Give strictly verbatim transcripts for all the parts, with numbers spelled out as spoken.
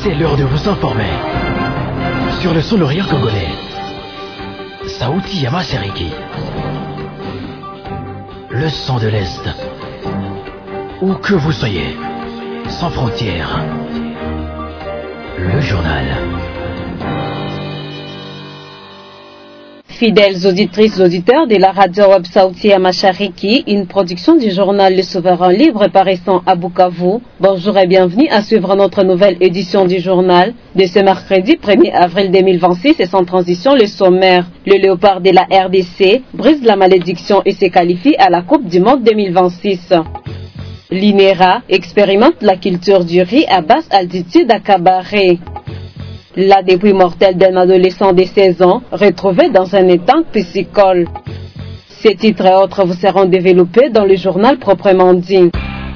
C'est l'heure de vous informer sur le sonoria congolais. Sauti ya Mashariki, le son de l'Est. Où que vous soyez, sans frontières. Le journal. Fidèles auditrices, auditeurs de la radio web Sauti ya Mashariki, une production du journal Le Souverain Libre paraissant à Bukavu. Bonjour et bienvenue à suivre notre nouvelle édition du journal de ce mercredi premier avril deux mille vingt-six et sans transition le sommaire. Le léopard de la R D C brise la malédiction et se qualifie à la Coupe du Monde deux mille vingt-six. L'I N E R A expérimente la culture du riz à basse altitude à Kabaré. La dépouille mortelle d'un adolescent de seize ans retrouvé dans un étang piscicole. Ces titres et autres vous seront développés dans le journal proprement dit.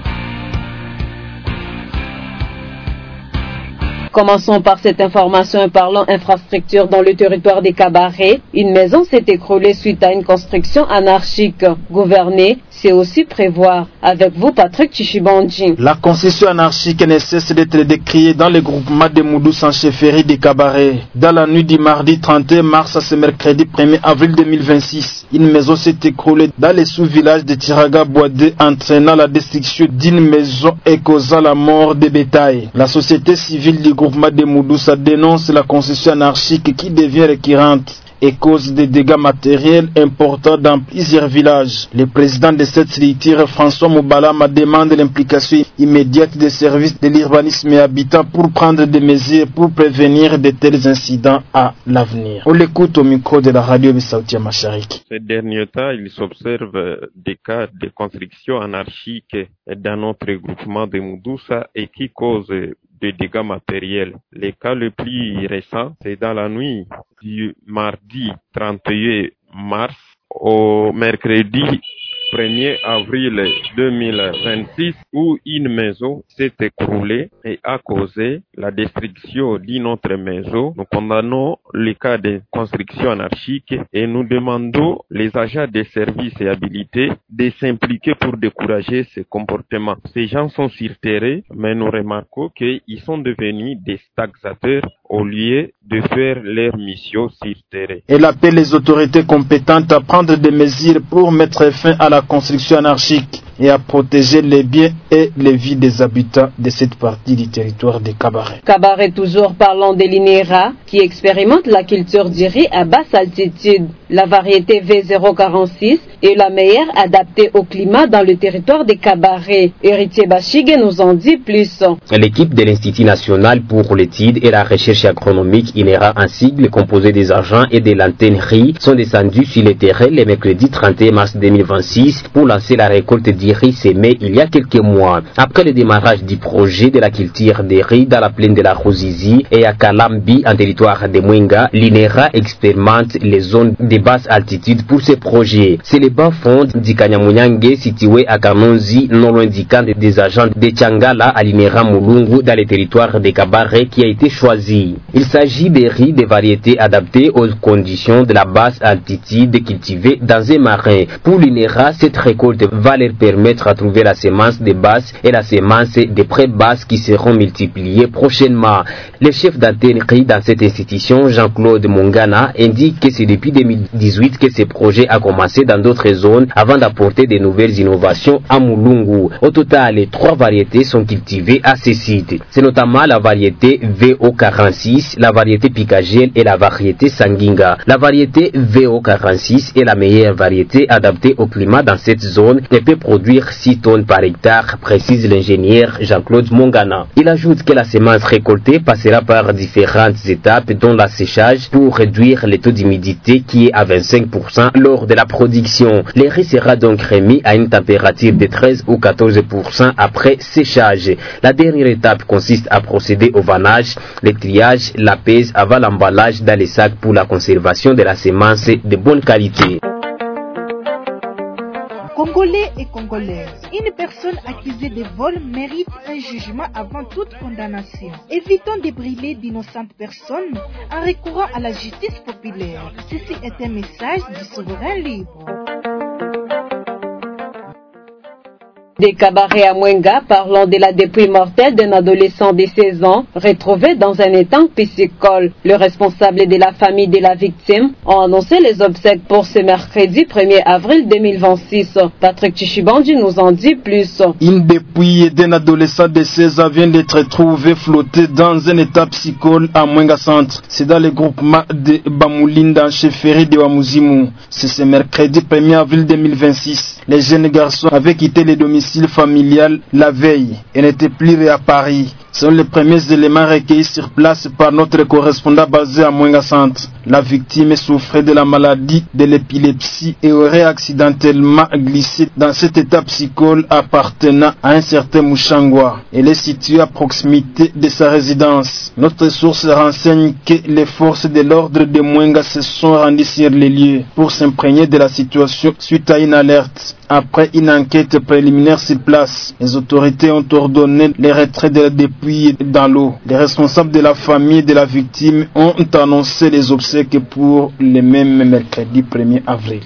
Commençons par cette information et parlons infrastructure dans le territoire des Kabaré. Une maison s'est écroulée suite à une construction anarchique. Gouverner, c'est aussi prévoir. Avec vous, Patrick Chichibandji. La construction anarchique ne cesse d'être décriée dans le groupement de Moudou sans chefferie des Kabaré. Dans la nuit du mardi trente et un mars à ce mercredi premier avril deux mille vingt-six, une maison s'est écroulée dans le sous-village de Tiraga Boadé, entraînant la destruction d'une maison et causant la mort des bétails. La société civile du groupement de Moudoussa dénonce la construction anarchique qui devient récurrente et cause des dégâts matériels importants dans plusieurs villages. Le président de cette structure, François Moubalama, demande l'implication immédiate des services de l'urbanisme et habitants pour prendre des mesures pour prévenir de tels incidents à l'avenir. On l'écoute au micro de la radio de Sauti ya Mashariki. Ces derniers temps, il s'observe des cas de construction anarchique dans notre groupement de Moudoussa et qui causent de dégâts matériels. Le cas le plus récent, c'est dans la nuit du mardi trente et un mars au mercredi premier avril deux mille vingt-six où une maison s'est écroulée et a causé la destruction d'une autre maison. Nous condamnons le cas de construction anarchique et nous demandons les agents des services et habilités de s'impliquer pour décourager ces comportements. Ces gens sont sur terrain, mais nous remarquons qu'ils sont devenus des taxateurs au lieu de faire leur mission sur terrain. Elle appelle les autorités compétentes à prendre des mesures pour mettre fin à la construction anarchique et à protéger les biens et les vies des habitants de cette partie du territoire de Kabaré. Kabaré toujours, parlant de l'I N E R A qui expérimente la culture du riz à basse altitude. La variété V zéro quarante-six est la meilleure adaptée au climat dans le territoire de Kabaré. Héritier Bachige nous en dit plus. L'équipe de l'Institut national pour l'étude et la recherche agronomique I N E R A, un sigle composé des agents et de l'antenne riz, sont descendus sur le terrain le mercredi trente et un mars deux mille vingt-six pour lancer la récolte du riz semé il y a quelques mois. Après le démarrage du projet de la culture des riz dans la plaine de la Ruzizi et à Kalambi en territoire de Mwenga, l'I N E R A expérimente les zones de basse altitude pour ce projet. C'est le bas fond du Kanyamunyange situé à Kanonzi, non loin du camp des agents de Tchangala à l'I N E R A Mulungu dans le territoire de Kabaré qui a été choisi. Il s'agit de riz de variétés adaptées aux conditions de la basse altitude cultivées dans un marin. Pour l'I N E R A, cette récolte va leur permettre à trouver la semence de basse et la semence de pré-basse qui seront multipliées prochainement. Le chef d'antenne riz dans cette institution, Jean-Claude Mongana, indique que c'est depuis deux mille dix-huit que ce projet a commencé dans d'autres zones avant d'apporter de nouvelles innovations à Mulungu. Au total, trois variétés sont cultivées à ce site. C'est notamment la variété V O quarante-six, la variété Picagel et la variété Sanginga. La variété V O quarante-six est la meilleure variété adaptée au climat dans cette zone et peut produire six tonnes par hectare, précise l'ingénieur Jean-Claude Mongana. Il ajoute que la semence récoltée passera par différentes étapes dont la séchage pour réduire le taux d'humidité qui est à vingt-cinq pour cent lors de la production. Le riz sera donc remis à une température de treize ou quatorze pour cent après séchage. La dernière étape consiste à procéder au vannage, le triage, la pèse avant l'emballage dans les sacs pour la conservation de la semence de bonne qualité. Congolais et Congolaises, une personne accusée de vol mérite un jugement avant toute condamnation. Évitons de brûler d'innocentes personnes en recourant à la justice populaire. Ceci est un message du souverain libre. Des cabarets à Mwenga parlant de la dépouille mortelle d'un adolescent de seize ans retrouvé dans un étang piscicole. Le responsable de la famille de la victime a annoncé les obsèques pour ce mercredi premier avril deux mille vingt-six. Patrick Chichibandi nous en dit plus. Une dépouille d'un adolescent de seize ans vient d'être trouvée flottée dans un étang piscicole à Mwenga Centre. C'est dans le groupement de Bamoulinda, chefferie de Wamuzimu. C'est ce mercredi premier avril deux mille vingt-six. Les jeunes garçons avaient quitté les domiciles familial la veille et n'était plus réapparu. Ce sont les premiers éléments recueillis sur place par notre correspondant basé à Mwenga Centre. La victime souffrait de la maladie de l'épilepsie et aurait accidentellement glissé dans cet état psychole appartenant à un certain Mouchangwa. Elle est située à proximité de sa résidence. Notre source renseigne que les forces de l'ordre de Mwenga se sont rendues sur les lieux pour s'imprégner de la situation suite à une alerte. Après une enquête préliminaire sur place, les autorités ont ordonné le retrait de la dépouille dans l'eau. Les responsables de la famille de la victime ont annoncé les obsèques pour le même mercredi premier avril.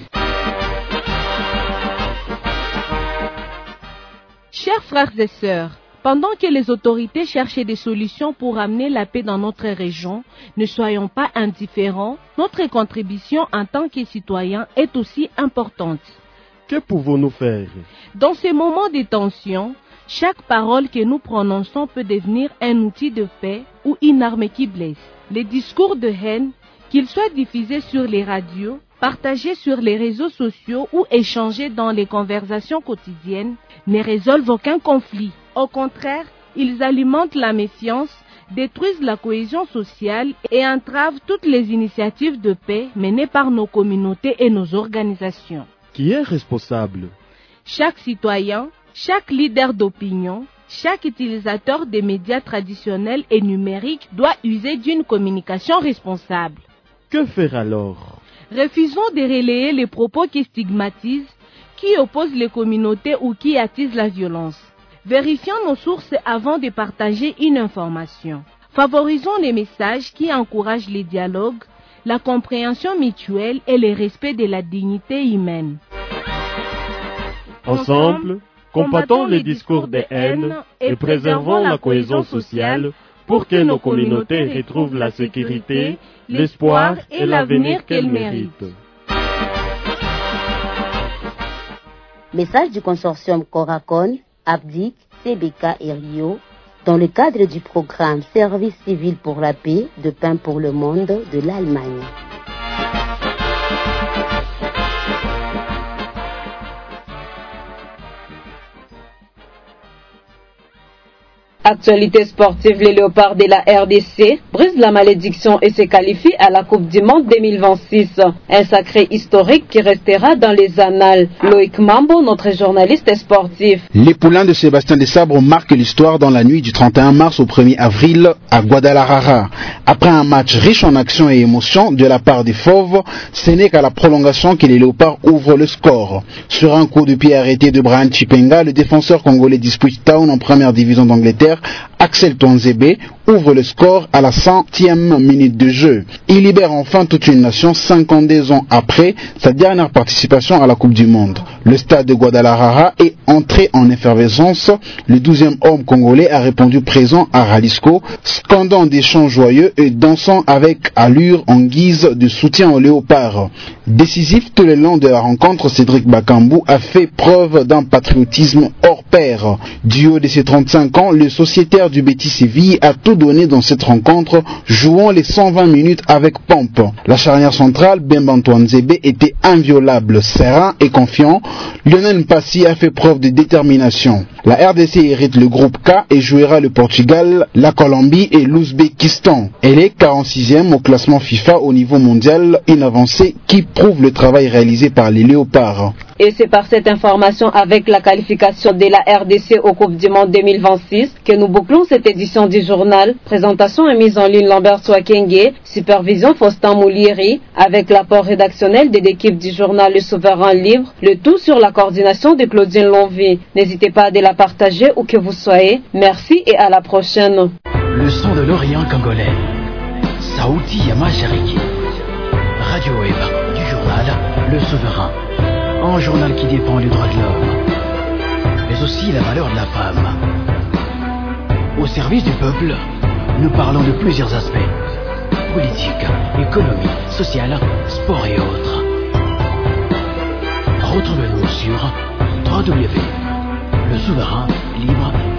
Chers frères et sœurs, pendant que les autorités cherchaient des solutions pour amener la paix dans notre région, ne soyons pas indifférents. Notre contribution en tant que citoyens est aussi importante. Que pouvons-nous faire? Dans ces moments de tension, chaque parole que nous prononçons peut devenir un outil de paix ou une arme qui blesse. Les discours de haine, qu'ils soient diffusés sur les radios, partagés sur les réseaux sociaux ou échangés dans les conversations quotidiennes, ne résolvent aucun conflit. Au contraire, ils alimentent la méfiance, détruisent la cohésion sociale et entravent toutes les initiatives de paix menées par nos communautés et nos organisations. Qui est responsable? Chaque citoyen, chaque leader d'opinion, chaque utilisateur des médias traditionnels et numériques doit user d'une communication responsable. Que faire alors? Refusons de relayer les propos qui stigmatisent, qui opposent les communautés ou qui attisent la violence. Vérifions nos sources avant de partager une information. Favorisons les messages qui encouragent les dialogues, la compréhension mutuelle et le respect de la dignité humaine. Ensemble, combattons les discours de haine et préservons la cohésion sociale pour que nos communautés retrouvent la sécurité, l'espoir et l'avenir qu'elles méritent. Message du consortium Coracon, Abdic, C B K et Rio, dans le cadre du programme Service civil pour la paix de Pain pour le monde de l'Allemagne. Actualité sportive, les léopards de la R D C brisent la malédiction et se qualifient à la Coupe du Monde deux mille vingt-six. Un sacré historique qui restera dans les annales. Loïc Mambo, notre journaliste sportif. Les poulains de Sébastien Desabre marquent l'histoire dans la nuit du trente et un mars au premier avril à Guadalajara. Après un match riche en action et émotion de la part des Fauves, ce n'est qu'à la prolongation que les léopards ouvrent le score. Sur un coup de pied arrêté de Brian Chipenga, le défenseur congolais d'Ipswich Town en première division d'Angleterre, Axel Tonzebe ouvre le score à la centième minute de jeu. Il libère enfin toute une nation cinquante-deux ans après sa dernière participation à la Coupe du Monde. Le stade de Guadalajara est entré en effervescence. Le douzième homme congolais a répondu présent à Jalisco, scandant des chants joyeux et dansant avec allure en guise de soutien aux léopards. Décisif tout le long de la rencontre, Cédric Bakambu a fait preuve d'un patriotisme hors pair. Du haut de ses trente-cinq ans, le sociétaire du Betis Séville a tout donné dans cette rencontre, jouant les cent vingt minutes avec pompe. La charnière centrale, Bemba Ntwanzebe, était inviolable, serein et confiant. Lionel Mpassi a fait preuve de détermination. La R D C hérite le groupe K et jouera le Portugal, la Colombie et l'Ouzbékistan. Elle est quarante-sixième au classement FIFA au niveau mondial, une avancée qui prouve le travail réalisé par les léopards. Et c'est par cette information avec la qualification de la R D C au Coupe du Monde deux mille vingt-six que nous bouclons cette édition du journal. Présentation et mise en ligne Lambert Swakenge, supervision Faustin Moulieri, avec l'apport rédactionnel de l'équipe du journal Le Souverain Libre, le tout sur la coordination de Claudine Lonvy. N'hésitez pas à la partager où que vous soyez. Merci et à la prochaine. Le son de l'Orient congolais. Saouti Yamashariki. Radio Web du journal Le Souverain. Un journal qui défend les droits de l'homme. mais aussi la valeur de la femme. Au service du peuple, nous parlons de plusieurs aspects. Politique, économie, sociale, sport et autres. Retrouvez-nous sur w w w point le souverain libre